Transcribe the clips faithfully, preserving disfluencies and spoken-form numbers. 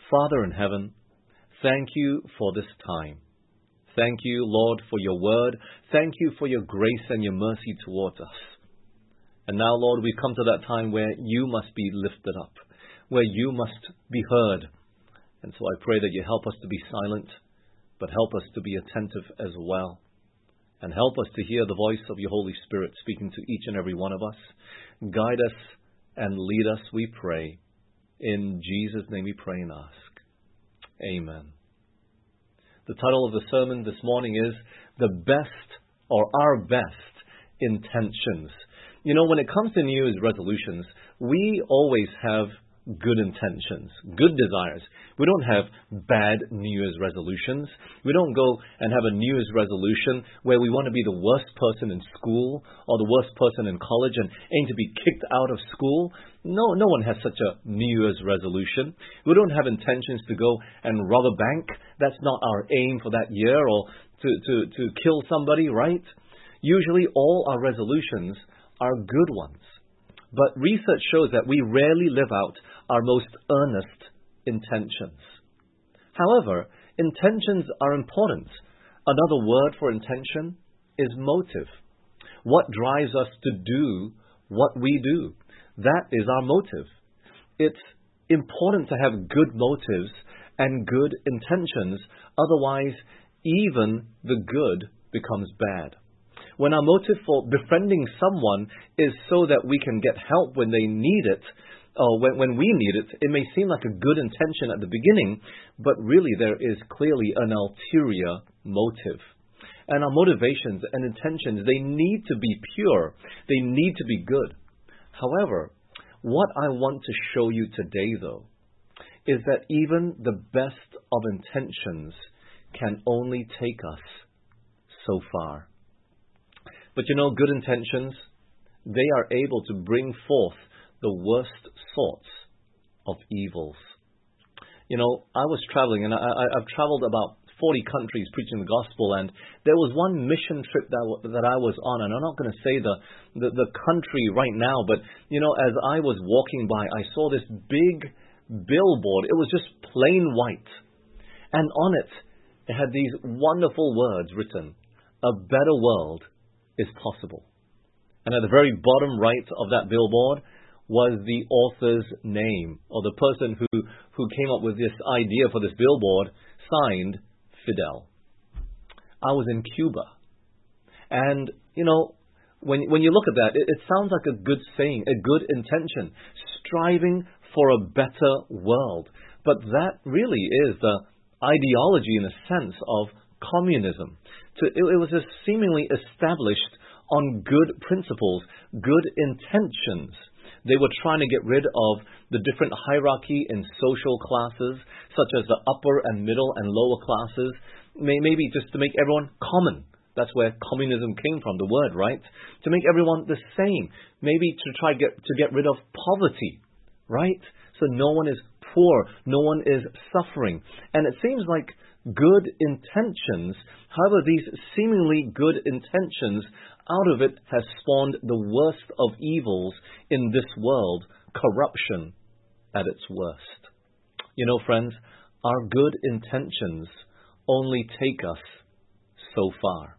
Father in heaven, thank you for this time. Thank you, Lord, for your word. Thank you for your grace and your mercy towards us. And now, Lord, we've come to that time where you must be lifted up, where you must be heard. And so I pray that you help us to be silent, but help us to be attentive as well. And help us to hear the voice of your Holy Spirit speaking to each and every one of us. Guide us and lead us, we pray. In Jesus' name we pray and ask. Amen. The title of the sermon this morning is The Best or Our Best Intentions. You know, when it comes to New Year's resolutions, we always have good intentions, good desires. We don't have bad New Year's resolutions. We don't go and have a New Year's resolution where we want to be the worst person in school or the worst person in college and aim to be kicked out of school. No, no one has such a New Year's resolution. We don't have intentions to go and rob a bank. That's not our aim for that year, or to, to, to kill somebody, right? Usually all our resolutions are good ones. But research shows that we rarely live out our most earnest intentions. However, intentions are important. Another word for intention is motive. What drives us to do what we do? That is our motive. It's important to have good motives and good intentions. Otherwise, even the good becomes bad. When our motive for befriending someone is so that we can get help when they need it, or when, when we need it, it may seem like a good intention at the beginning, but really there is clearly an ulterior motive. And our motivations and intentions, they need to be pure. They need to be good. However, what I want to show you today, though, is that even the best of intentions can only take us so far. But you know, good intentions, they are able to bring forth the worst sorts of evils. You know, I was traveling, and I, I, I've traveled about forty countries preaching the gospel, and there was one mission trip that that I was on, and I'm not going to say the, the, the country right now, but, you know, as I was walking by, I saw this big billboard. It was just plain white. And on it, it had these wonderful words written, "A better world is possible." And at the very bottom right of that billboard was the author's name, or the person who, who came up with this idea for this billboard, signed Fidel. I was in Cuba. And, you know, when, when you look at that, it, it sounds like a good saying, a good intention, striving for a better world. But that really is the ideology, in a sense, of communism. To, it, it was a seemingly established on good principles, good intentions. They were trying to get rid of the different hierarchy in social classes, such as the upper and middle and lower classes, maybe just to make everyone common. That's where communism came from, the word, right? To make everyone the same. Maybe to try get, to get rid of poverty, right? So no one is poor, no one is suffering. And it seems like good intentions, however, these seemingly good intentions, out of it has spawned the worst of evils in this world, corruption at its worst. You know, friends, our good intentions only take us so far.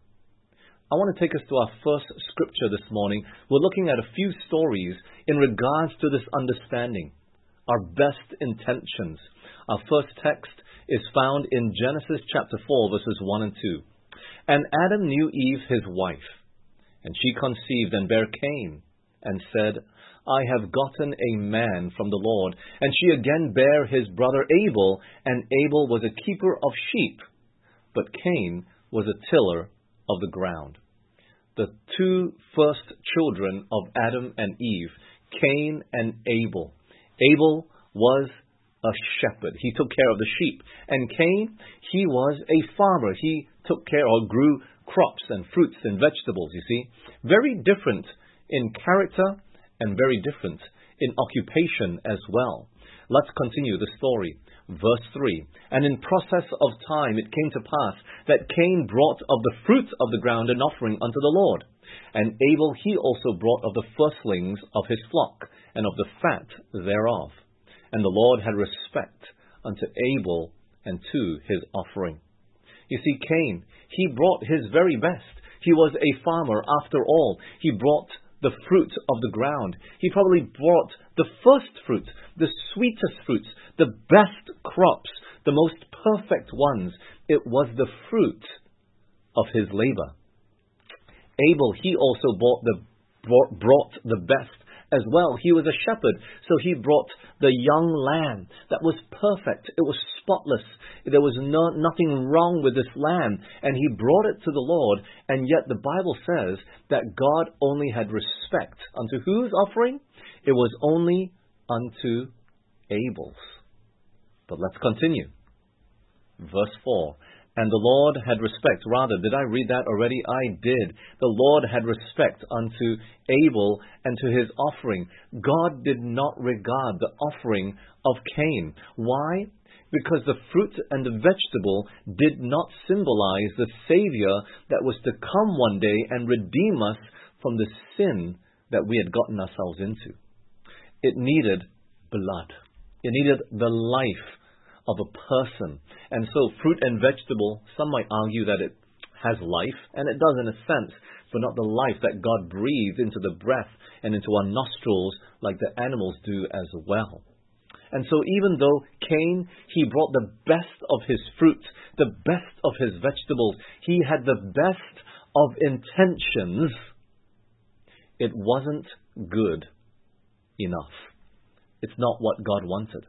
I want to take us to our first scripture this morning. We're looking at a few stories in regards to this understanding, our best intentions. Our first text is found in Genesis chapter four, verses one and two. And Adam knew Eve, his wife, and she conceived and bare Cain, and said, I have gotten a man from the Lord. And she again bare his brother Abel, and Abel was a keeper of sheep, but Cain was a tiller of the ground. The two first children of Adam and Eve, Cain and Abel. Abel was a shepherd. He took care of the sheep. And Cain, he was a farmer. He took care or grew crops and fruits and vegetables, you see. Very different in character and very different in occupation as well. Let's continue the story. Verse three. And in process of time it came to pass that Cain brought of the fruit of the ground an offering unto the Lord. And Abel he also brought of the firstlings of his flock, and of the fat thereof. And the Lord had respect unto Abel and to his offering. You see, Cain, he brought his very best. He was a farmer after all. He brought the fruit of the ground. He probably brought the first fruits, the sweetest fruits, the best crops, the most perfect ones. It was the fruit of his labor. Abel, he also brought the, brought, brought the best as well. He was a shepherd, so he brought the young lamb that was perfect. It was spotless. There was no, nothing wrong with this lamb, and he brought it to the Lord, and yet the Bible says that God only had respect unto whose offering? It was only unto Abel's. But let's continue. Verse four. And the Lord had respect. Rather, did I read that already? I did. The Lord had respect unto Abel and to his offering. God did not regard the offering of Cain. Why? Because the fruit and the vegetable did not symbolize the Savior that was to come one day and redeem us from the sin that we had gotten ourselves into. It needed blood. It needed the life of a person. And so fruit and vegetable, some might argue that it has life, and it does in a sense, but not the life that God breathed into the breath and into our nostrils like the animals do as well. And so even though Cain, he brought the best of his fruit, the best of his vegetables, he had the best of intentions, it wasn't good enough. It's not what God wanted.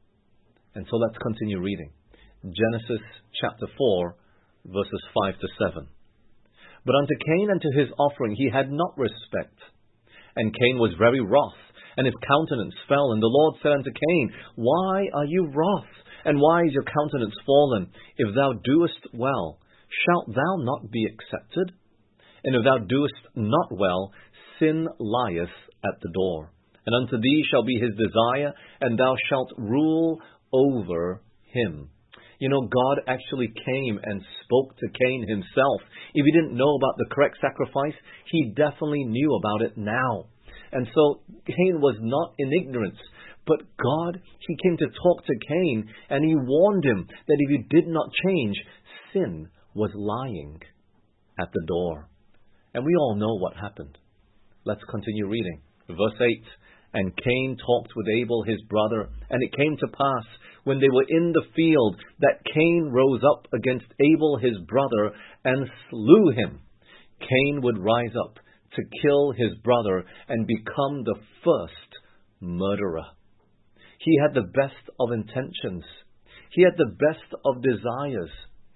And so let's continue reading. Genesis chapter four, verses five to seven. But unto Cain and to his offering he had not respect. And Cain was very wroth, and his countenance fell. And the Lord said unto Cain, Why are you wroth? And why is your countenance fallen? If thou doest well, shalt thou not be accepted? And if thou doest not well, sin lieth at the door. And unto thee shall be his desire, and thou shalt rule over him. You know, God actually came and spoke to Cain himself. If he didn't know about the correct sacrifice, he definitely knew about it now. And so Cain was not in ignorance, but God, he came to talk to Cain, and he warned him that if he did not change, sin was lying at the door. And we all know what happened. Let's continue reading. Verse eight. And Cain talked with Abel his brother, and it came to pass, when they were in the field, that Cain rose up against Abel his brother, and slew him. Cain would rise up to kill his brother, and become the first murderer. He had the best of intentions. He had the best of desires.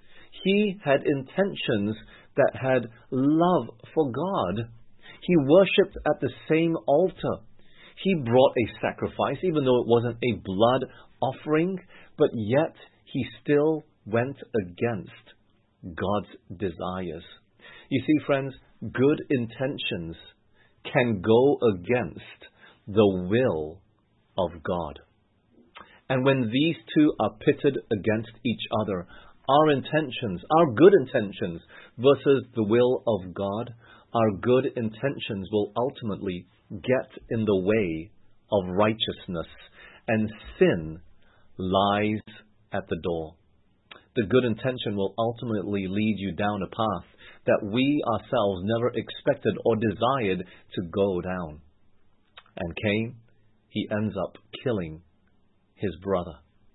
He had intentions that had love for God. He worshipped at the same altar. He brought a sacrifice, even though it wasn't a blood offering, but yet he still went against God's desires. You see, friends, good intentions can go against the will of God. And when these two are pitted against each other, our intentions, our good intentions versus the will of God, our good intentions will ultimately get in the way of righteousness, and sin lies at the door. The good intention will ultimately lead you down a path that we ourselves never expected or desired to go down. And Cain, he ends up killing his brother.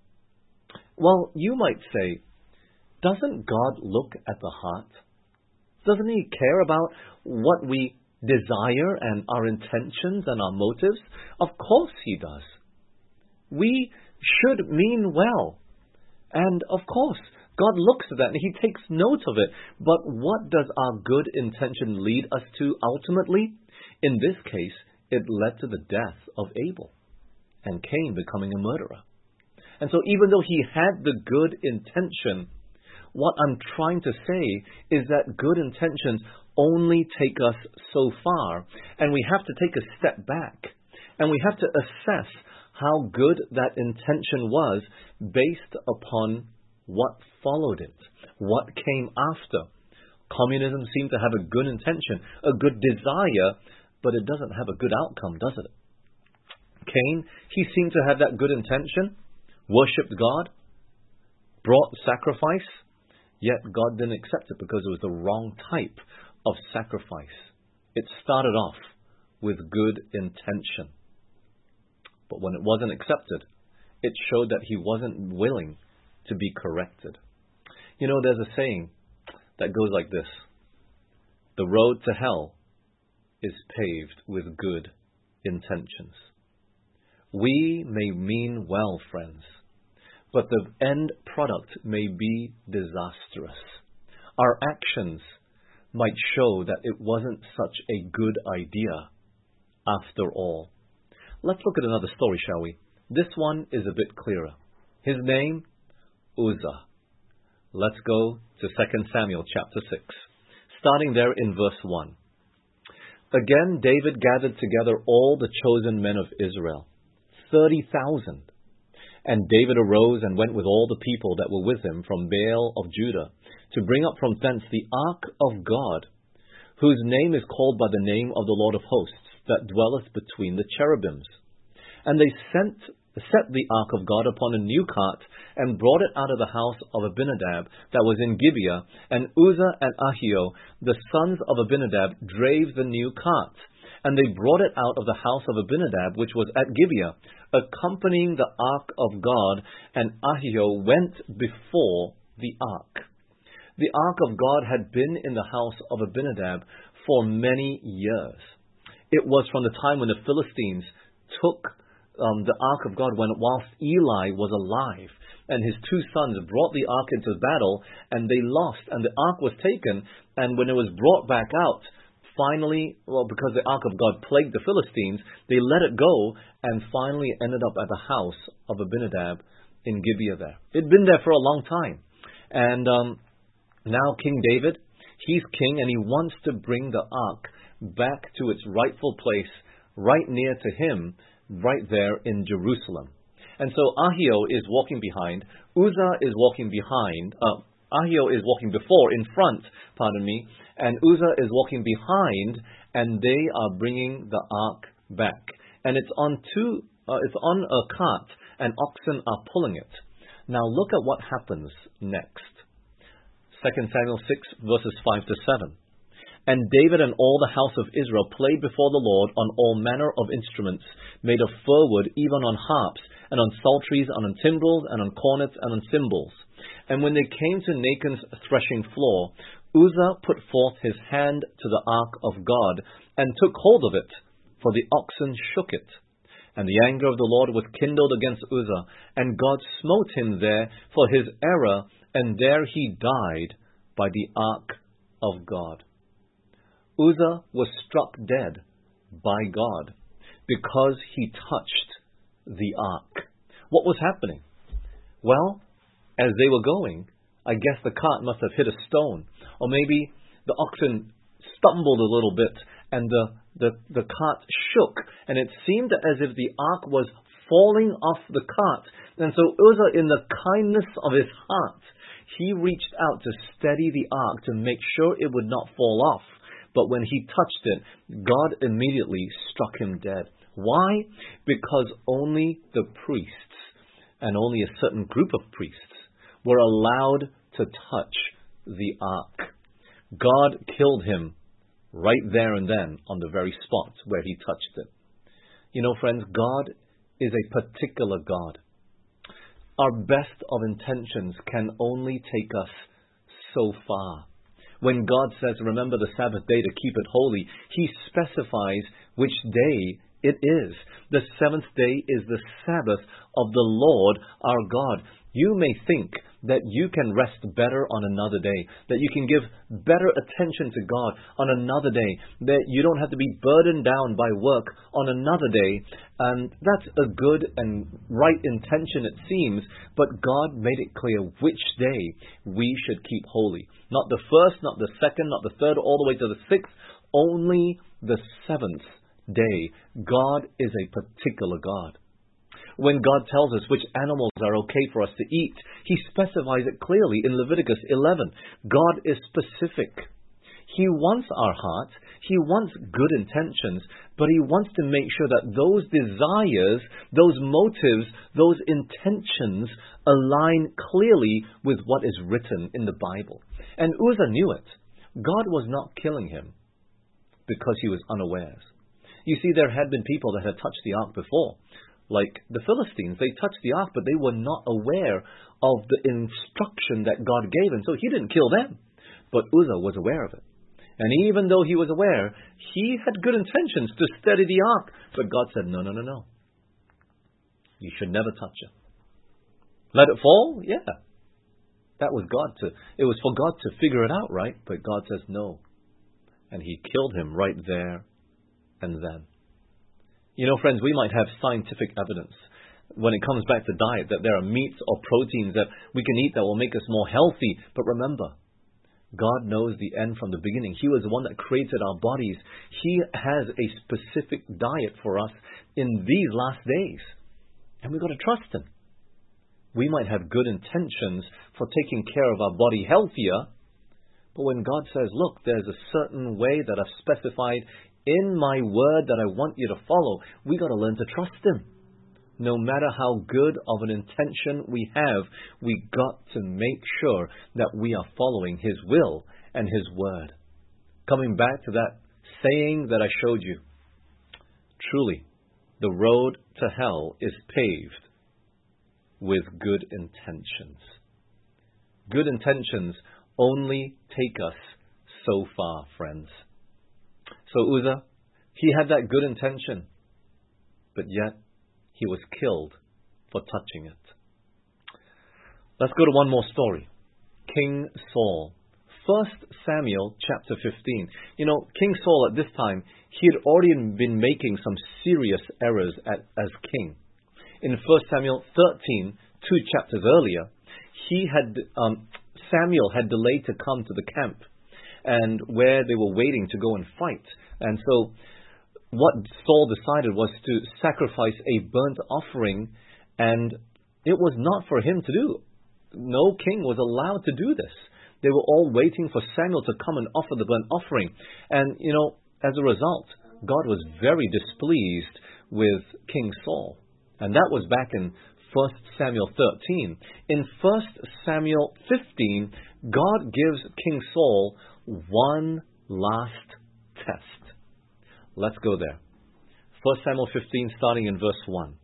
Well, you might say, doesn't God look at the heart? Doesn't he care about what we desire and our intentions and our motives? Of course he does. We should mean well. And of course, God looks at that and he takes note of it. But what does our good intention lead us to ultimately? In this case, it led to the death of Abel and Cain becoming a murderer. And so even though he had the good intention, what I'm trying to say is that good intentions only take us so far, and we have to take a step back, and we have to assess how good that intention was based upon what followed it, what came after. Communism seemed to have a good intention, a good desire, but it doesn't have a good outcome, does it? Cain, he seemed to have that good intention. worshipped God, brought sacrifice, yet God didn't accept it because it was the wrong type of sacrifice. It started off with good intention. But when it wasn't accepted, it showed that he wasn't willing to be corrected. You know, there's a saying that goes like this: the road to hell is paved with good intentions. We may mean well, friends, but the end product may be disastrous. Our actions might show that it wasn't such a good idea after all. Let's look at another story, shall we? This one is a bit clearer. His name, Uzzah. Let's go to Second Samuel chapter six, starting there in verse one. Again, David gathered together all the chosen men of Israel, thirty thousand. And David arose and went with all the people that were with him from Baal of Judah, to bring up from thence the ark of God, whose name is called by the name of the Lord of hosts, that dwelleth between the cherubims. And they sent, set the ark of God upon a new cart, and brought it out of the house of Abinadab that was in Gibeah, and Uzzah and Ahio, the sons of Abinadab, drave the new cart. And they brought it out of the house of Abinadab, which was at Gibeah, accompanying the ark of God, and Ahio went before the ark. The ark of God had been in the house of Abinadab for many years. It was from the time when the Philistines took um, the ark of God, when whilst Eli was alive, and his two sons brought the ark into battle, and they lost, and the ark was taken, and when it was brought back out, finally, well, because the ark of God plagued the Philistines, they let it go, and finally ended up at the house of Abinadab in Gibeah there. It'd been there for a long time. And um, now King David, he's king, and he wants to bring the ark back to its rightful place, right near to him, right there in Jerusalem. And so Ahio is walking behind, Uzzah is walking behind, uh, Ahio is walking before, in front, pardon me, and Uzzah is walking behind, and they are bringing the ark back. And it's on two, uh, it's on a cart, and oxen are pulling it. Now look at what happens next. Second Samuel six, verses five to seven. And David and all the house of Israel played before the Lord on all manner of instruments made of fir wood, even on harps, and on psalteries, and on timbrels, and on cornets, and on cymbals. And when they came to Nachon's threshing floor, Uzzah put forth his hand to the ark of God, and took hold of it, for the oxen shook it. And the anger of the Lord was kindled against Uzzah, and God smote him there for his error, and there he died by the ark of God. Uzzah was struck dead by God because he touched the ark. What was happening? Well, as they were going, I guess the cart must have hit a stone, or maybe the oxen stumbled a little bit, and the, the, the cart shook, and it seemed as if the ark was falling off the cart. And so Uzzah, in the kindness of his heart, he reached out to steady the ark to make sure it would not fall off. But when he touched it, God immediately struck him dead. Why? Because only the priests, and only a certain group of priests, were allowed to touch the ark. God killed him right there and then on the very spot where he touched it. You know, friends, God is a particular God. Our best of intentions can only take us so far. When God says, remember the Sabbath day to keep it holy, he specifies which day it is. The seventh day is the Sabbath of the Lord our God. You may think that you can rest better on another day, that you can give better attention to God on another day, that you don't have to be burdened down by work on another day. And that's a good and right intention, it seems, but God made it clear which day we should keep holy. Not the first, not the second, not the third, all the way to the sixth, only the seventh day. God is a particular God. When God tells us which animals are okay for us to eat, he specifies it clearly in Leviticus eleven. God is specific. He wants our hearts. He wants good intentions, but He wants to make sure that those desires, those motives, those intentions align clearly with what is written in the Bible. And Uzzah knew it. God was not killing him because he was unawares. You see, there had been people that had touched the ark before. Like the Philistines, they touched the ark, but they were not aware of the instruction that God gave, and so He didn't kill them. But Uzzah was aware of it. And even though he was aware, he had good intentions to steady the ark. But God said, no, no, no, no. You should never touch it. Let it fall? Yeah. That was God to, it was for God to figure it out, right? But God says no. And He killed him right there and then. You know, friends, we might have scientific evidence when it comes back to diet that there are meats or proteins that we can eat that will make us more healthy. But remember, God knows the end from the beginning. He was the one that created our bodies. He has a specific diet for us in these last days. And we've got to trust Him. We might have good intentions for taking care of our body healthier, but when God says, look, there's a certain way that I've specified in my word that I want you to follow, we got to learn to trust Him. No matter how good of an intention we have, we got to make sure that we are following His will and His word. Coming back to that saying that I showed you, truly, the road to hell is paved with good intentions. Good intentions only take us so far, friends. So Uzzah, he had that good intention, but yet he was killed for touching it. Let's go to one more story. King Saul. First Samuel chapter fifteen. You know, King Saul at this time, he had already been making some serious errors at, as king. In First Samuel thirteen, two chapters earlier, he had um, Samuel had delayed to come to the camp, and where they were waiting to go and fight. And so what Saul decided was to sacrifice a burnt offering, and it was not for him to do. No king was allowed to do this. They were all waiting for Samuel to come and offer the burnt offering. And, you know, as a result, God was very displeased with King Saul. And that was back in First Samuel thirteen. In First Samuel fifteen, God gives King Saul one last test. Let's go there. First Samuel fifteen, starting in verse one.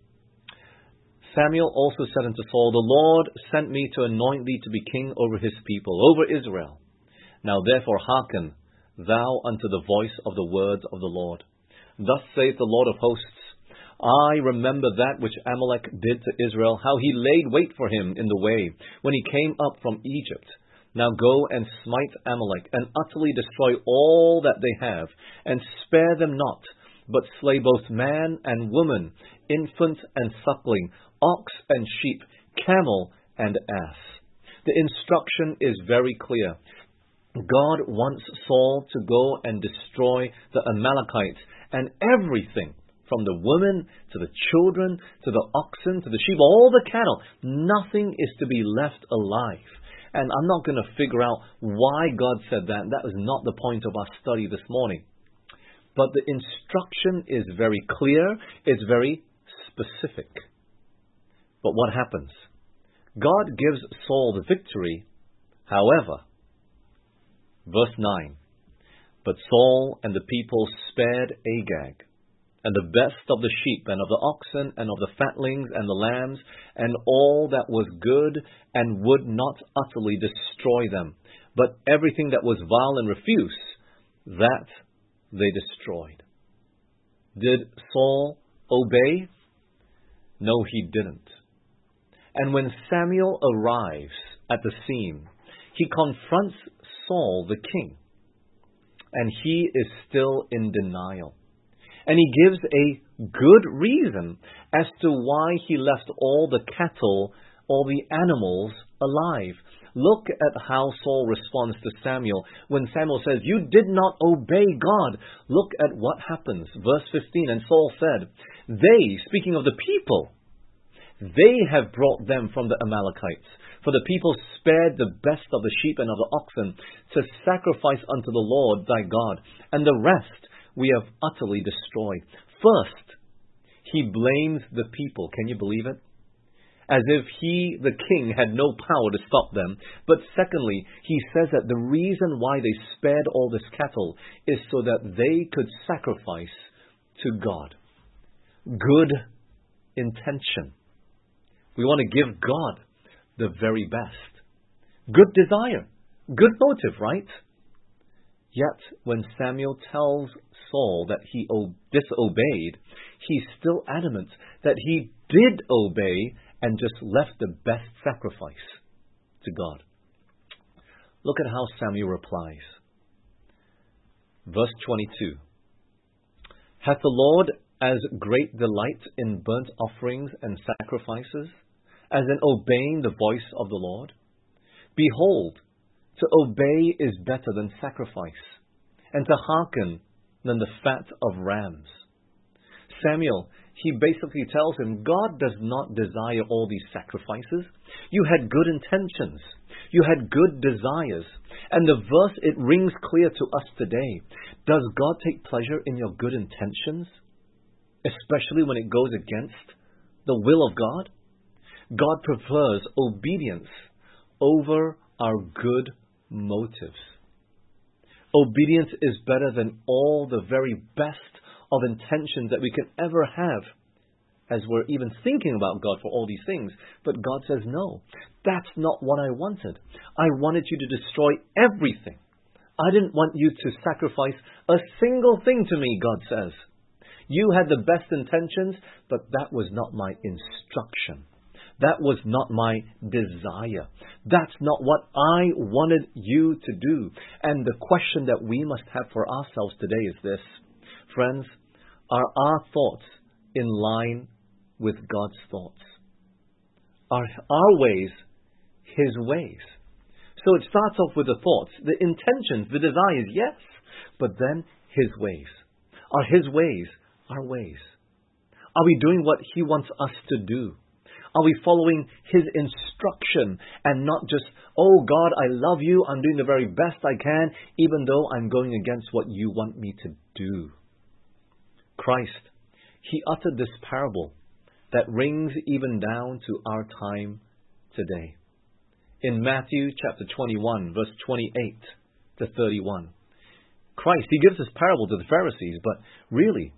Samuel also said unto Saul, the Lord sent me to anoint thee to be king over his people, over Israel. Now therefore hearken thou unto the voice of the words of the Lord. Thus saith the Lord of hosts, I remember that which Amalek did to Israel, how he laid wait for him in the way, when he came up from Egypt. Now go and smite Amalek, and utterly destroy all that they have, and spare them not, but slay both man and woman, infant and suckling, ox and sheep, camel and ass. The instruction is very clear. God wants Saul to go and destroy the Amalekites and everything, from the women to the children to the oxen to the sheep, all the cattle. Nothing is to be left alive. And I'm not going to figure out why God said that. That was not the point of our study this morning. But the instruction is very clear. It's very specific. But what happens? God gives Saul the victory. However, verse nine, but Saul and the people spared Agag, and the best of the sheep, and of the oxen, and of the fatlings, and the lambs, and all that was good, and would not utterly destroy them. But everything that was vile and refuse, that they destroyed. Did Saul obey? No, he didn't. And when Samuel arrives at the scene, he confronts Saul, the king, and he is still in denial. And he gives a good reason as to why he left all the cattle, all the animals alive. Look at how Saul responds to Samuel when Samuel says, you did not obey God. Look at what happens. Verse fifteen, and Saul said, they, speaking of the people, They have brought them from the Amalekites. For the people spared the best of the sheep and of the oxen to sacrifice unto the Lord thy God, and the rest we have utterly destroyed. First, he blames the people. Can you believe it? As if he, the king, had no power to stop them. But secondly, he says that the reason why they spared all this cattle is so that they could sacrifice to God. Good intention. We want to give God the very best. Good desire. Good motive, right? Yet, when Samuel tells Saul that he disobeyed, he's still adamant that he did obey and just left the best sacrifice to God. Look at how Samuel replies. Verse twenty-two. Hath the Lord as great delight in burnt offerings and sacrifices, as in obeying the voice of the Lord? Behold, to obey is better than sacrifice, and to hearken than the fat of rams. Samuel, he basically tells him, God does not desire all these sacrifices. You had good intentions. You had good desires. And the verse, it rings clear to us today. Does God take pleasure in your good intentions? Especially when it goes against the will of God? God prefers obedience over our good motives. Obedience is better than all the very best of intentions that we can ever have, as we're even thinking about God for all these things. But God says, no, that's not what I wanted. I wanted you to destroy everything. I didn't want you to sacrifice a single thing to me, God says. You had the best intentions, but that was not my instruction. That was not my desire. That's not what I wanted you to do. And the question that we must have for ourselves today is this. Friends, are our thoughts in line with God's thoughts? Are our ways His ways? So it starts off with the thoughts, the intentions, the desires, yes, but then His ways. Are His ways our ways? Are we doing what He wants us to do? Are we following His instruction and not just, oh God, I love you, I'm doing the very best I can, even though I'm going against what you want me to do? Christ, He uttered this parable that rings even down to our time today. In Matthew chapter twenty-one, verse twenty-eight to thirty-one, Christ, He gives this parable to the Pharisees, but really,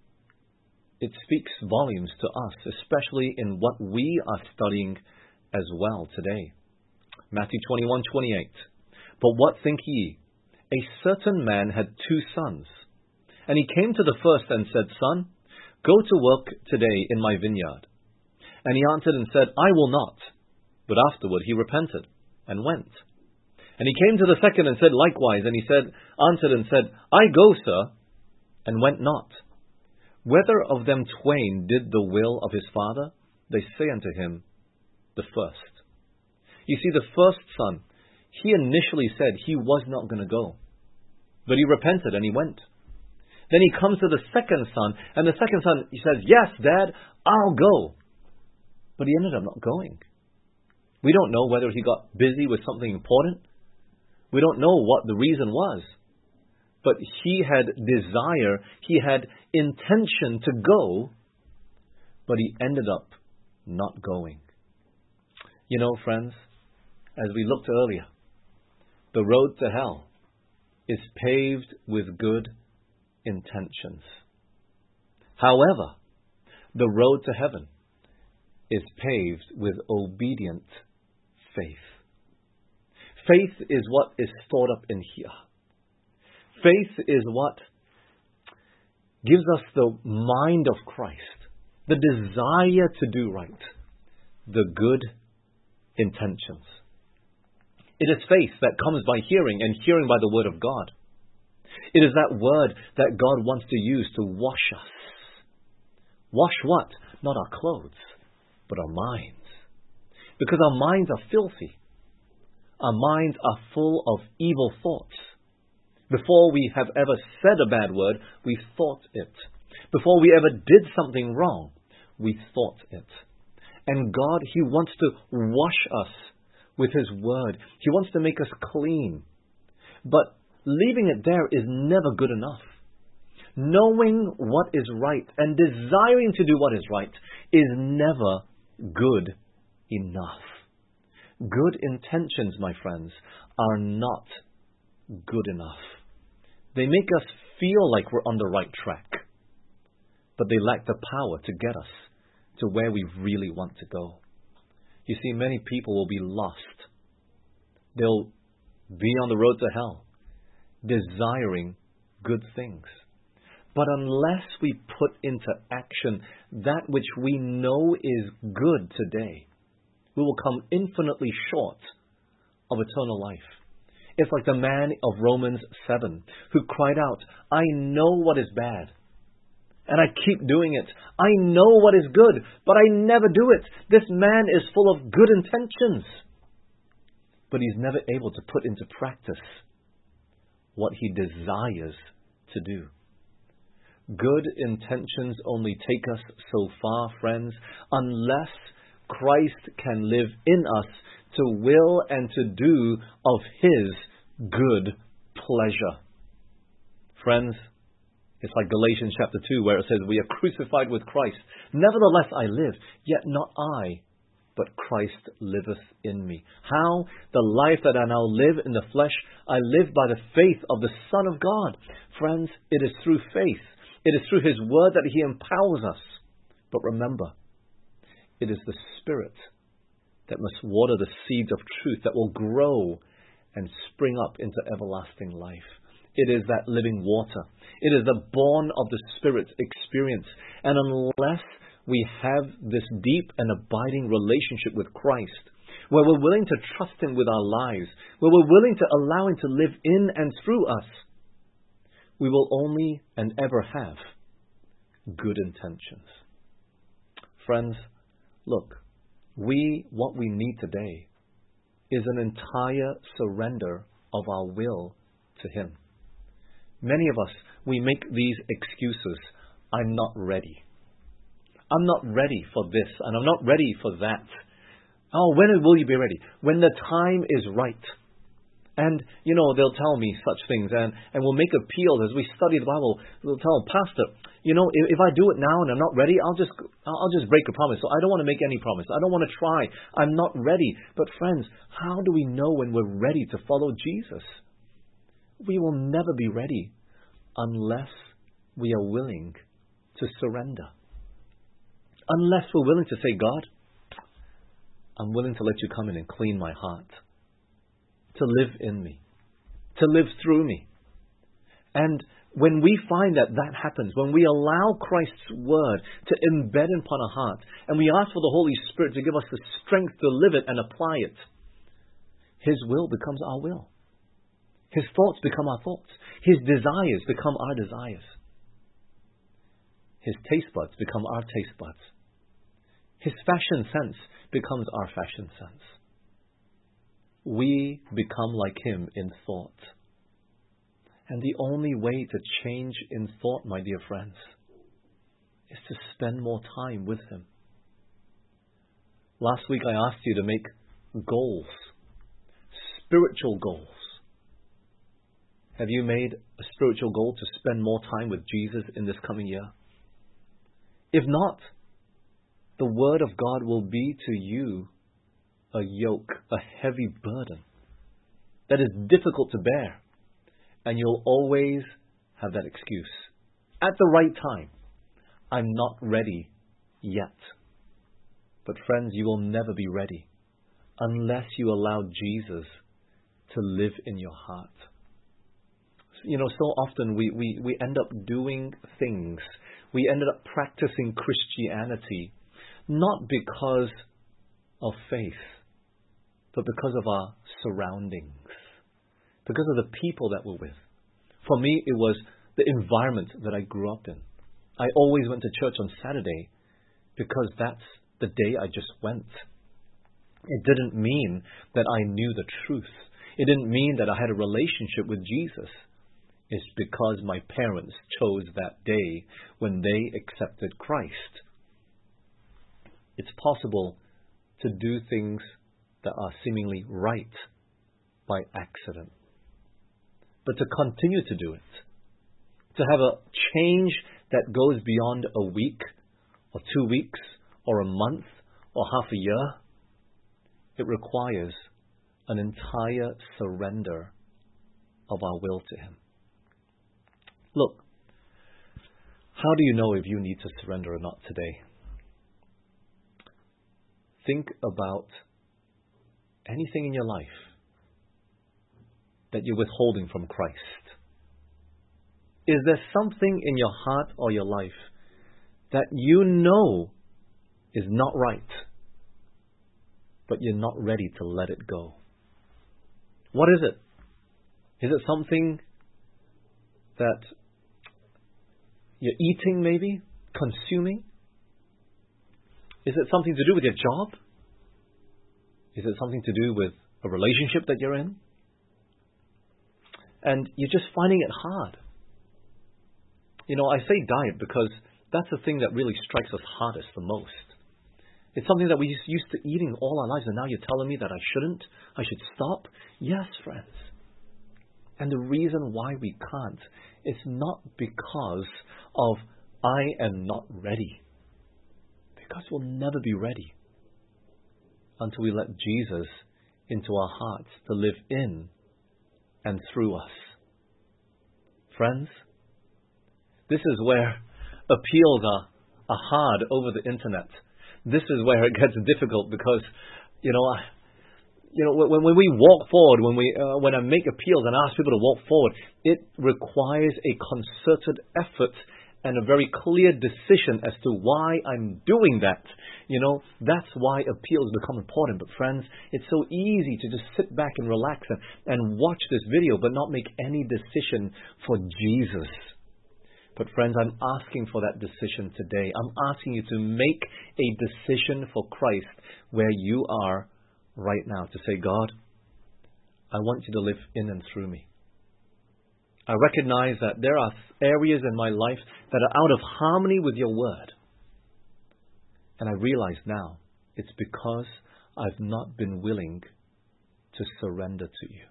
it speaks volumes to us, especially in what we are studying as well today. Matthew twenty-one, twenty-eight. But what think ye? A certain man had two sons. And he came to the first and said, Son, go to work today in my vineyard. And he answered and said, I will not. But afterward he repented and went. And he came to the second and said likewise. And he said, answered and said, I go, sir, and went not. Whether of them twain did the will of his father? They say unto him, the first. You see, the first son, he initially said he was not going to go. But he repented and he went. Then he comes to the second son, and the second son, he says, yes, Dad, I'll go. But he ended up not going. We don't know whether he got busy with something important. We don't know what the reason was. But he had desire, he had intention to go, but he ended up not going. You know, friends, as we looked earlier, the road to hell is paved with good intentions. However, the road to heaven is paved with obedient faith. Faith is what is stored up in here. Faith is what gives us the mind of Christ, the desire to do right, the good intentions. It is faith that comes by hearing, and hearing by the word of God. It is that word that God wants to use to wash us. Wash what? Not our clothes, but our minds. Because our minds are filthy. Our minds are full of evil thoughts. Before we have ever said a bad word, we thought it. Before we ever did something wrong, we thought it. And God, He wants to wash us with His Word. He wants to make us clean. But leaving it there is never good enough. Knowing what is right and desiring to do what is right is never good enough. Good intentions, my friends, are not good enough. They make us feel like we're on the right track, but they lack the power to get us to where we really want to go. You see, many people will be lost. They'll be on the road to hell, desiring good things. But unless we put into action that which we know is good today, we will come infinitely short of eternal life. It's like the man of Romans seven who cried out, I know what is bad, and I keep doing it. I know what is good, but I never do it. This man is full of good intentions, but he's never able to put into practice what he desires to do. Good intentions only take us so far, friends, unless Christ can live in us to will and to do of His good pleasure. Friends, it's like Galatians chapter two, where it says, we are crucified with Christ. Nevertheless I live, yet not I, but Christ liveth in me. How? The life that I now live in the flesh, I live by the faith of the Son of God. Friends, it is through faith. It is through His Word that He empowers us. But remember, it is the Spirit that must water the seeds of truth that will grow and spring up into everlasting life. It is that living water. It is the born of the Spirit experience. And unless we have this deep and abiding relationship with Christ, where we're willing to trust Him with our lives, where we're willing to allow Him to live in and through us, we will only and ever have good intentions. Friends, look, we, what we need today is an entire surrender of our will to Him. Many of us, we make these excuses. I'm not ready. I'm not ready for this, and I'm not ready for that. Oh, when will you be ready? When the time is right. And, you know, they'll tell me such things, and, and we'll make appeals as we study the Bible. We'll tell them, Pastor, you know, if, if I do it now and I'm not ready, I'll just I'll just break a promise. So I don't want to make any promise. I don't want to try. I'm not ready. But friends, how do we know when we're ready to follow Jesus? We will never be ready unless we are willing to surrender. Unless we're willing to say, God, I'm willing to let you come in and clean my heart, to live in me, to live through me. And when we find that that happens, when we allow Christ's Word to embed upon our heart, and we ask for the Holy Spirit to give us the strength to live it and apply it, His will becomes our will. His thoughts become our thoughts. His desires become our desires. His taste buds become our taste buds. His fashion sense becomes our fashion sense. We become like Him in thought. And the only way to change in thought, my dear friends, is to spend more time with Him. Last week I asked you to make goals, spiritual goals. Have you made a spiritual goal to spend more time with Jesus in this coming year? If not, the Word of God will be to you a yoke, a heavy burden that is difficult to bear. And you'll always have that excuse. At the right time, I'm not ready yet. But friends, you will never be ready unless you allow Jesus to live in your heart. You know, so often we, we, we end up doing things. We ended up practicing Christianity not because of faith, but because of our surroundings, because of the people that we're with. For me, it was the environment that I grew up in. I always went to church on Saturday because that's the day I just went. It didn't mean that I knew the truth. It didn't mean that I had a relationship with Jesus. It's because my parents chose that day when they accepted Christ. It's possible to do things that are seemingly right by accident. But to continue to do it, to have a change that goes beyond a week or two weeks or a month or half a year, it requires an entire surrender of our will to Him. Look, how do you know if you need to surrender or not today? Think about anything in your life that you're withholding from Christ. Is there something in your heart or your life that you know is not right, but you're not ready to let it go? What is it? Is it something that you're eating, maybe? Consuming? Is it something to do with your job? Is it something to do with a relationship that you're in? And you're just finding it hard. You know, I say diet because that's the thing that really strikes us hardest the most. It's something that we used to eating all our lives, and now you're telling me that I shouldn't, I should stop? Yes, friends. And the reason why we can't is not because of I am not ready. Because we'll never be ready until we let Jesus into our hearts to live in and through us. Friends, this is where appeals are, are hard over the internet. This is where it gets difficult because, you know, I, you know, when, when we walk forward, when we uh, when I make appeals and ask people to walk forward, it requires a concerted effort and a very clear decision as to why I'm doing that. You know, that's why appeals become important. But friends, it's so easy to just sit back and relax and, and watch this video but not make any decision for Jesus. But friends, I'm asking for that decision today. I'm asking you to make a decision for Christ where you are right now. To say, God, I want you to live in and through me. I recognize that there are areas in my life that are out of harmony with your word. And I realize now it's because I've not been willing to surrender to you.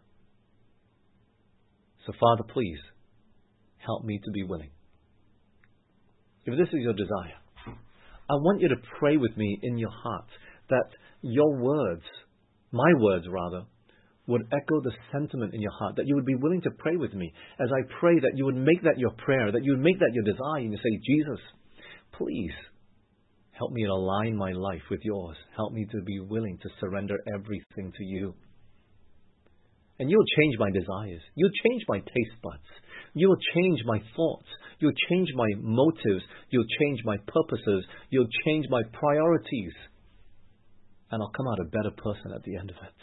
So Father, please help me to be willing. If this is your desire, I want you to pray with me in your heart that your words, my words rather, would echo the sentiment in your heart, that you would be willing to pray with me as I pray, that you would make that your prayer, that you would make that your desire, and you say, Jesus, please help me to align my life with yours. Help me to be willing to surrender everything to you. And you'll change my desires. You'll change my taste buds. You'll change my thoughts. You'll change my motives. You'll change my purposes. You'll change my priorities. And I'll come out a better person at the end of it.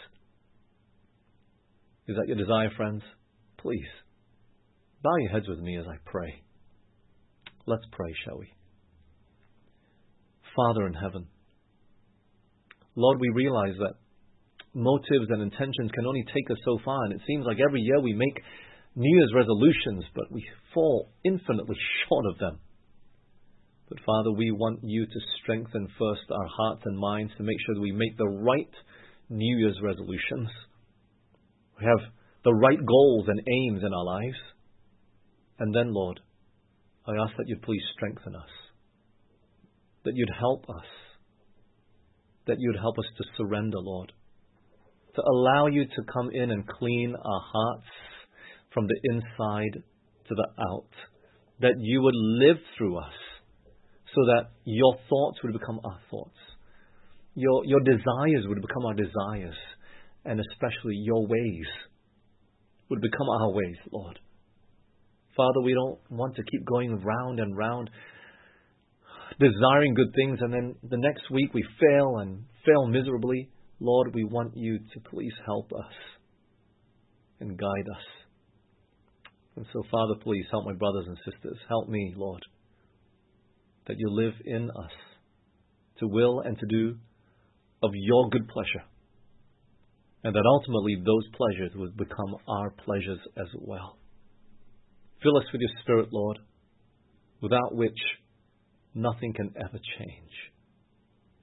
Is that your desire, friends? Please, bow your heads with me as I pray. Let's pray, shall we? Father in heaven, Lord, we realize that motives and intentions can only take us so far, and it seems like every year we make New Year's resolutions, but we fall infinitely short of them. But Father, we want you to strengthen first our hearts and minds to make sure that we make the right New Year's resolutions. We have the right goals and aims in our lives. And then, Lord, I ask that you'd please strengthen us, that you'd help us, that you'd help us to surrender, Lord, to allow you to come in and clean our hearts from the inside to the out, that you would live through us so that your thoughts would become our thoughts, your, your desires would become our desires, and especially your ways would become our ways, Lord. Father, we don't want to keep going round and round, desiring good things, and then the next week we fail and fail miserably. Lord, we want you to please help us and guide us. And so, Father, please help my brothers and sisters. Help me, Lord, that you live in us to will and to do of your good pleasure. And that ultimately those pleasures would become our pleasures as well. Fill us with your Spirit, Lord, without which nothing can ever change.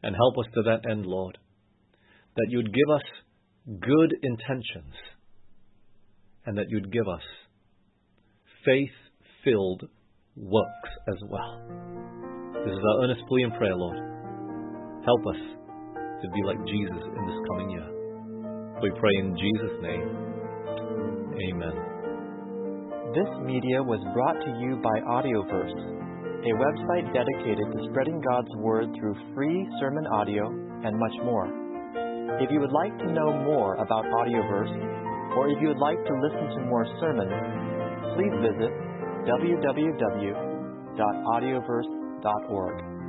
And help us to that end, Lord, that you'd give us good intentions and that you'd give us faith-filled works as well. This is our earnest plea and prayer, Lord. Help us to be like Jesus in this coming year. We pray in Jesus' name. Amen. This media was brought to you by Audioverse, a website dedicated to spreading God's Word through free sermon audio and much more. If you would like to know more about Audioverse, or if you would like to listen to more sermons, please visit w w w dot audioverse dot org.